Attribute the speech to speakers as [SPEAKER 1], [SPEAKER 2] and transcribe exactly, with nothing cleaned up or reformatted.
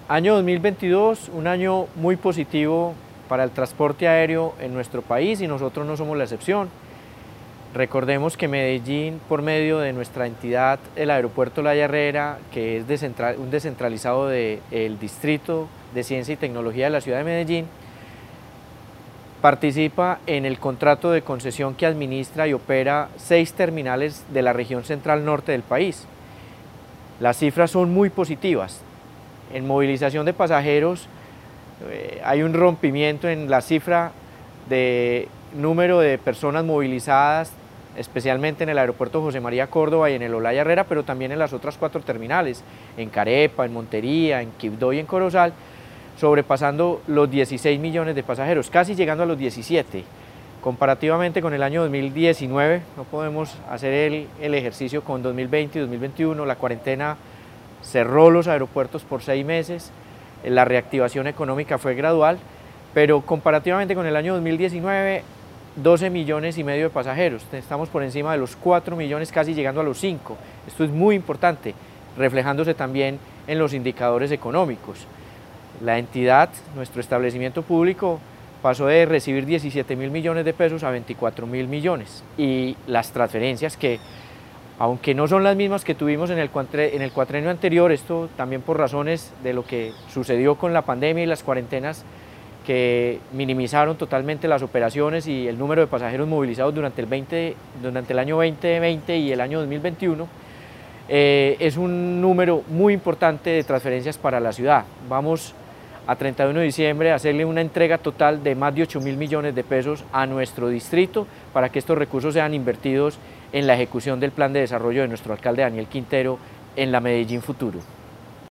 [SPEAKER 1] Año dos mil veintidós, un año muy positivo para el transporte aéreo en nuestro país y nosotros no somos la excepción. Recordemos que Medellín, por medio de nuestra entidad, el Aeropuerto La Herrera, que es descentral, un descentralizado del Distrito de Ciencia y Tecnología de la ciudad de Medellín, participa en el contrato de concesión que administra y opera seis terminales de la región central norte del país. Las cifras son muy positivas. En movilización de pasajeros eh, hay un rompimiento en la cifra de número de personas movilizadas, especialmente en el aeropuerto José María Córdoba y en el Olaya Herrera, pero también en las otras cuatro terminales, en Carepa, en Montería, en Quibdó y en Corozal, sobrepasando los dieciséis millones de pasajeros, casi llegando a los diecisiete. Comparativamente con el año dos mil diecinueve, no podemos hacer el, el ejercicio con dos mil veinte y dos mil veintiuno, la cuarentena cerró los aeropuertos por seis meses, la reactivación económica fue gradual, pero comparativamente con el año dos mil diecinueve, doce millones y medio de pasajeros, estamos por encima de los cuatro millones, casi llegando a los cinco. Esto es muy importante, reflejándose también en los indicadores económicos. La entidad, nuestro establecimiento público, pasó de recibir diecisiete mil millones de pesos a veinticuatro mil millones, y las transferencias que, aunque no son las mismas que tuvimos en el, en el cuatrenio anterior, esto también por razones de lo que sucedió con la pandemia y las cuarentenas que minimizaron totalmente las operaciones y el número de pasajeros movilizados durante el, veinte, durante el año veinte veinte y el año dos mil veintiuno, eh, es un número muy importante de transferencias para la ciudad. Vamos a treinta y uno de diciembre a hacerle una entrega total de más de ocho mil millones de pesos a nuestro distrito para que estos recursos sean invertidos en la ejecución del plan de desarrollo de nuestro alcalde Daniel Quintero en la Medellín Futuro.